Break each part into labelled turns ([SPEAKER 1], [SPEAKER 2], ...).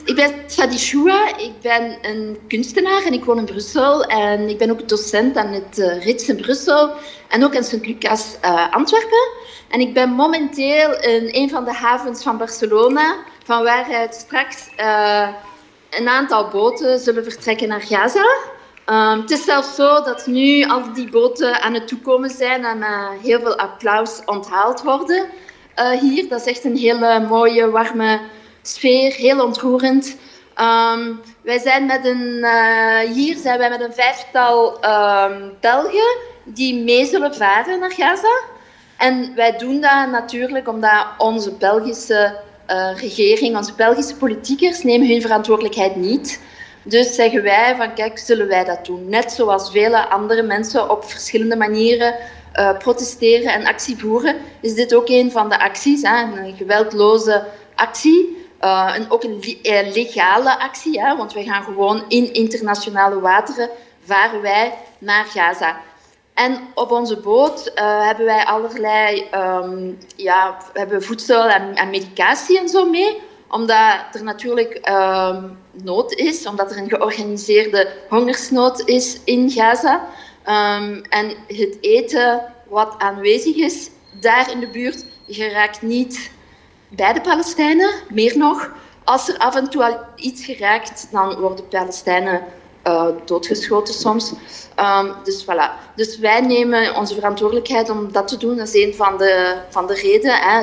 [SPEAKER 1] Ik ben Sadi Choua, ik ben een kunstenaar en ik woon in Brussel. En ik ben ook docent aan het RITS in Brussel en ook in Sint-Lucas, Antwerpen. En ik ben momenteel in een van de havens van Barcelona, van waaruit straks een aantal boten zullen vertrekken naar Gaza. Het is zelfs zo dat nu al die boten aan het toekomen zijn en heel veel applaus onthaald worden hier. Dat is echt een hele mooie, warme sfeer, heel ontroerend. Hier zijn wij met een 5-tal Belgen die mee zullen varen naar Gaza. En wij doen dat natuurlijk omdat onze Belgische regering, onze Belgische politiekers nemen hun verantwoordelijkheid niet. Dus zeggen wij van kijk, zullen wij dat doen? Net zoals vele andere mensen op verschillende manieren protesteren en actie voeren, is dit ook een van de acties, een geweldloze actie. Ook een legale actie, want wij gaan gewoon in internationale wateren varen wij naar Gaza. En op onze boot hebben wij allerlei hebben voedsel en medicatie en zo mee, omdat er natuurlijk nood is, omdat er een georganiseerde hongersnood is in Gaza. En het eten wat aanwezig is daar in de buurt geraakt niet bij de Palestijnen. Meer nog, als er af en toe al iets geraakt, dan worden Palestijnen doodgeschoten soms. Dus voilà. Dus wij nemen onze verantwoordelijkheid om dat te doen. Dat is een van de redenen.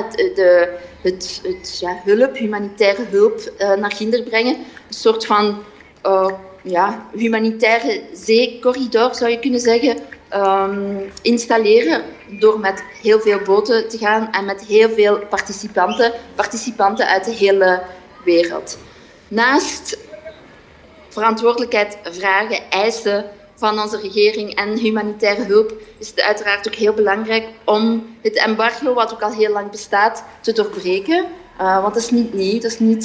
[SPEAKER 1] Humanitaire hulp naar Ginder brengen. Een soort van humanitaire zeecorridor, zou je kunnen zeggen, installeren door met heel veel boten te gaan en met heel veel participanten uit de hele wereld. Naast verantwoordelijkheid vragen, eisen van onze regering en humanitaire hulp is het uiteraard ook heel belangrijk om het embargo, wat ook al heel lang bestaat, te doorbreken. Want dat is niet nieuw, dat is niet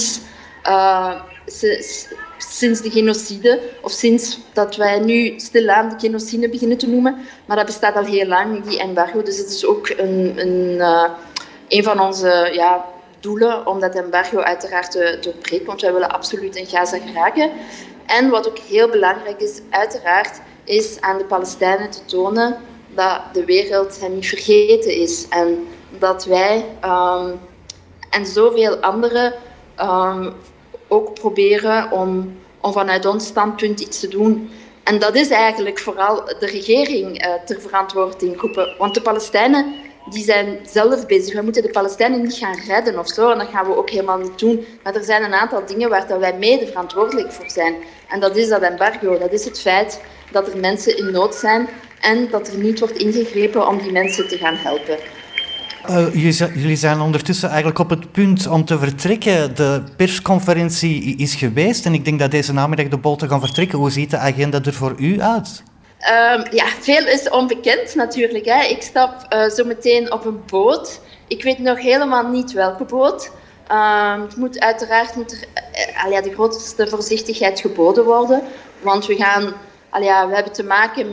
[SPEAKER 1] sinds de genocide, of sinds dat wij nu stilaan de genocide beginnen te noemen, maar dat bestaat al heel lang, die embargo. Dus het is ook een van onze doelen om dat embargo uiteraard te doorbreken, want wij willen absoluut in Gaza geraken. En wat ook heel belangrijk is, uiteraard, is aan de Palestijnen te tonen dat de wereld hen niet vergeten is en dat wij en zoveel anderen ook proberen om vanuit ons standpunt iets te doen. En dat is eigenlijk vooral de regering ter verantwoording roepen. Want de Palestijnen die zijn zelf bezig. We moeten de Palestijnen niet gaan redden of zo. En dat gaan we ook helemaal niet doen. Maar er zijn een aantal dingen waar wij mede verantwoordelijk voor zijn. En dat is dat embargo. Dat is het feit dat er mensen in nood zijn en dat er niet wordt ingegrepen om die mensen te gaan helpen.
[SPEAKER 2] Jullie zijn ondertussen eigenlijk op het punt om te vertrekken. De persconferentie is geweest en ik denk dat deze namiddag de boten gaan vertrekken. Hoe ziet de agenda er voor u uit?
[SPEAKER 1] Veel is onbekend natuurlijk. Hè. Ik stap zo meteen op een boot. Ik weet nog helemaal niet welke boot. Uiteraard moet er de grootste voorzichtigheid geboden worden. Want we hebben te maken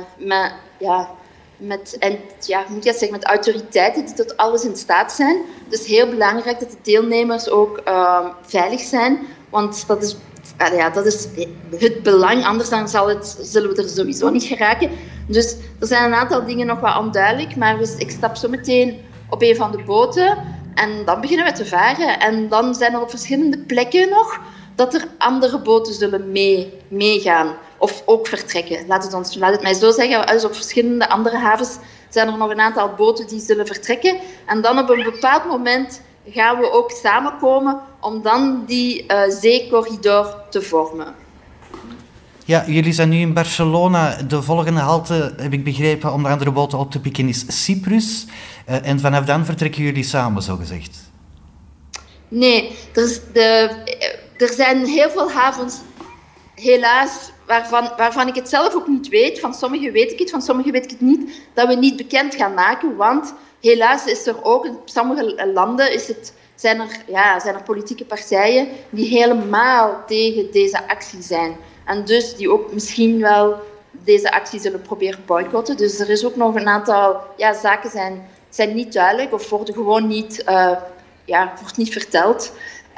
[SPEAKER 1] met autoriteiten die tot alles in staat zijn. Dus het is heel belangrijk dat de deelnemers ook veilig zijn. Want dat is het belang, anders dan zullen we er sowieso niet geraken. Dus er zijn een aantal dingen nog wat onduidelijk, maar ik stap zo meteen op een van de boten en dan beginnen we te varen. En dan zijn er op verschillende plekken nog dat er andere boten zullen meegaan of ook vertrekken. Laat het mij zo zeggen, dus op verschillende andere havens zijn er nog een aantal boten die zullen vertrekken. En dan op een bepaald moment gaan we ook samenkomen om dan die zeecorridor te vormen.
[SPEAKER 2] Ja, jullie zijn nu in Barcelona. De volgende halte, heb ik begrepen, om de andere boten op te pikken, is Cyprus. En vanaf dan vertrekken jullie samen, zogezegd?
[SPEAKER 1] Nee, er zijn heel veel havens, helaas, waarvan ik het zelf ook niet weet. Van sommige weet ik het, van sommige weet ik het niet, dat we niet bekend gaan maken, want helaas is er ook in sommige landen zijn er politieke partijen die helemaal tegen deze actie zijn. En dus die ook misschien wel deze actie zullen proberen boycotten. Dus er is ook nog een aantal zaken zijn niet duidelijk of worden gewoon niet, wordt niet verteld.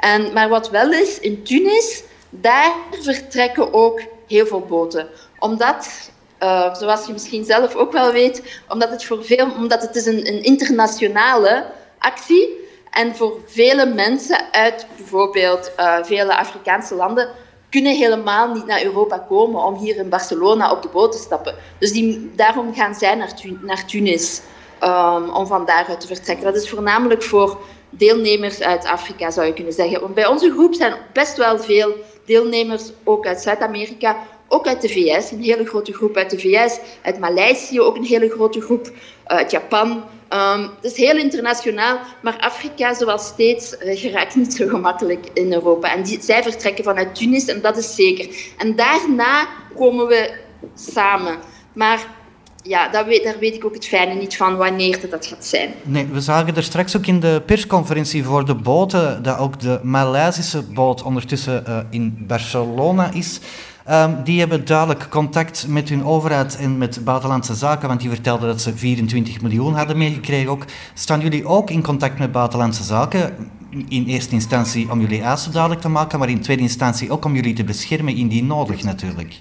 [SPEAKER 1] Maar wat wel is, in Tunis, daar vertrekken ook heel veel boten. Omdat, zoals je misschien zelf ook wel weet, omdat het is een internationale actie en voor vele mensen uit bijvoorbeeld vele Afrikaanse landen kunnen helemaal niet naar Europa komen om hier in Barcelona op de boot te stappen. Dus daarom gaan zij naar Tunis om van daaruit te vertrekken. Dat is voornamelijk voor deelnemers uit Afrika, zou je kunnen zeggen. Want bij onze groep zijn best wel veel deelnemers, ook uit Zuid-Amerika, ook uit de VS, een hele grote groep uit de VS, uit Maleisië ook een hele grote groep, uit Japan. Het is heel internationaal, maar Afrika, zoals steeds, geraakt niet zo gemakkelijk in Europa. En zij vertrekken vanuit Tunis, en dat is zeker. En daarna komen we samen. Maar ja, daar weet ik ook het fijne niet van wanneer dat gaat zijn.
[SPEAKER 2] Nee, we zagen er straks ook in de persconferentie voor de boten dat ook de Maleisische boot ondertussen in Barcelona is. Die hebben duidelijk contact met hun overheid en met Buitenlandse Zaken, want die vertelden dat ze 24 miljoen hadden meegekregen ook. Staan jullie ook in contact met Buitenlandse Zaken? In eerste instantie om jullie eisen duidelijk te maken, maar in tweede instantie ook om jullie te beschermen indien nodig natuurlijk.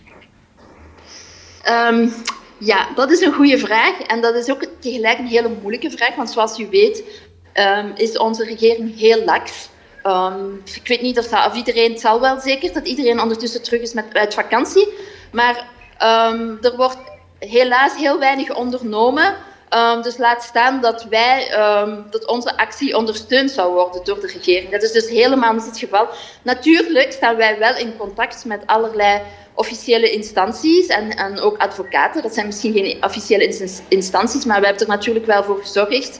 [SPEAKER 1] Ja, dat is een goede vraag en dat is ook tegelijk een hele moeilijke vraag, want zoals u weet is onze regering heel laks. Ik weet niet of iedereen, het zal wel zeker dat iedereen ondertussen terug is uit vakantie, maar er wordt helaas heel weinig ondernomen. Dus laat staan dat onze actie ondersteund zou worden door de regering. Dat is dus helemaal niet het geval. Natuurlijk staan wij wel in contact met allerlei officiële instanties en ook advocaten. Dat zijn misschien geen officiële instanties, maar wij hebben er natuurlijk wel voor gezorgd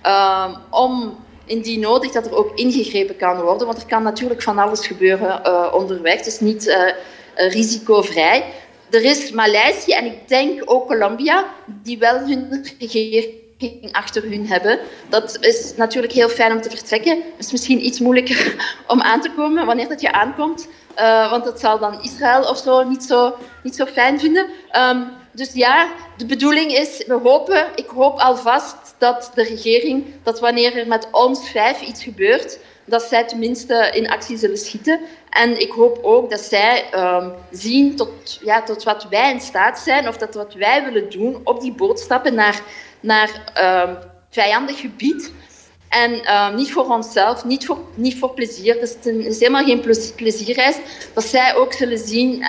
[SPEAKER 1] om indien nodig dat er ook ingegrepen kan worden. Want er kan natuurlijk van alles gebeuren onderweg. Het is niet risicovrij. Er is Maleisië en ik denk ook Colombia, die wel hun regering achter hun hebben. Dat is natuurlijk heel fijn om te vertrekken. Het is misschien iets moeilijker om aan te komen wanneer dat je aankomt. Want dat zal dan Israël of zo niet zo fijn vinden. Dus ja, de bedoeling is, ik hoop alvast dat de regering, dat wanneer er met ons 5 iets gebeurt, dat zij tenminste in actie zullen schieten. En ik hoop ook dat zij zien tot wat wij in staat zijn, of dat wat wij willen doen, op die boot stappen naar vijandig gebied. En niet voor onszelf, niet voor plezier. Dus het is helemaal geen plezierreis. Dat zij ook zullen zien,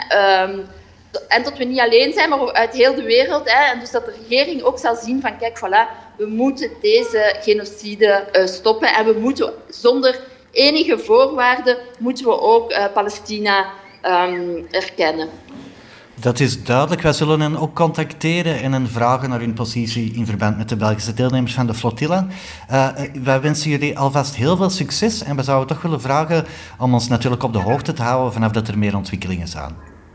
[SPEAKER 1] en dat we niet alleen zijn, maar uit heel de wereld. En dus dat de regering ook zal zien van, kijk, voilà, we moeten deze genocide stoppen. En we moeten zonder enige voorwaarden moeten we ook Palestina erkennen.
[SPEAKER 2] Dat is duidelijk. Wij zullen hen ook contacteren en hen vragen naar hun positie in verband met de Belgische deelnemers van de flottille. Wij wensen jullie alvast heel veel succes en we zouden toch willen vragen om ons natuurlijk op de hoogte te houden vanaf dat er meer ontwikkelingen zijn.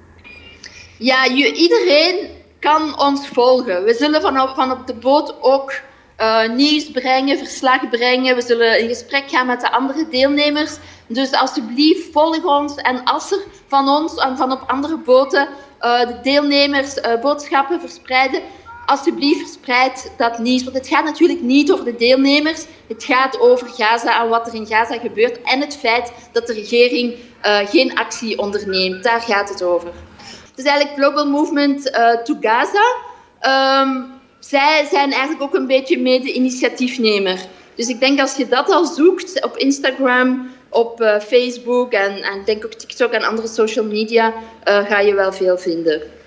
[SPEAKER 1] Ja, iedereen kan ons volgen. We zullen van op de boot ook nieuws brengen, verslag brengen. We zullen in gesprek gaan met de andere deelnemers. Dus alsjeblieft, volg ons. En als er van ons en van op andere boten de deelnemers boodschappen verspreiden, alsjeblieft verspreid dat nieuws. Want het gaat natuurlijk niet over de deelnemers. Het gaat over Gaza en wat er in Gaza gebeurt. En het feit dat de regering geen actie onderneemt. Daar gaat het over. Het is eigenlijk Global Movement to Gaza. Zij zijn eigenlijk ook een beetje mede-initiatiefnemer. Dus ik denk als je dat al zoekt op Instagram, op Facebook en denk ook TikTok en andere social media, ga je wel veel vinden.